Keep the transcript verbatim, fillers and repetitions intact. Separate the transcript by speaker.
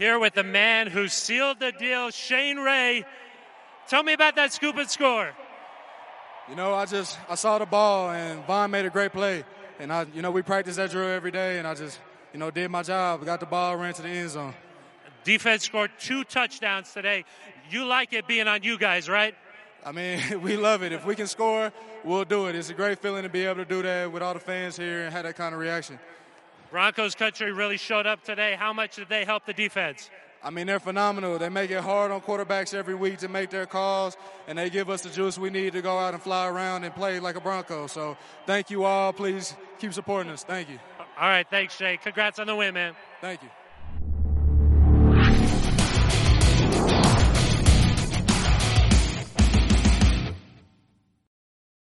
Speaker 1: Here with the man who sealed the deal, Shane Ray. Tell me about that scoop and score.
Speaker 2: You know, I just I saw the ball, and Vaughn made a great play. And, I, you know, we practice that drill every day, and I just, you know, did my job. Got the ball, ran to the end zone.
Speaker 1: Defense scored two touchdowns today. You like it being on you guys, right?
Speaker 2: I mean, we love it. If we can score, we'll do it. It's a great feeling to be able to do that with all the fans here and have that kind of reaction.
Speaker 1: Broncos country really showed up today. How much did they help the defense?
Speaker 2: I mean, they're phenomenal. They make it hard on quarterbacks every week to make their calls, and they give us the juice we need to go out and fly around and play like a Bronco. So thank you all. Please keep supporting us. Thank you.
Speaker 1: All right. Thanks, Shay. Congrats on the win, man.
Speaker 2: Thank you.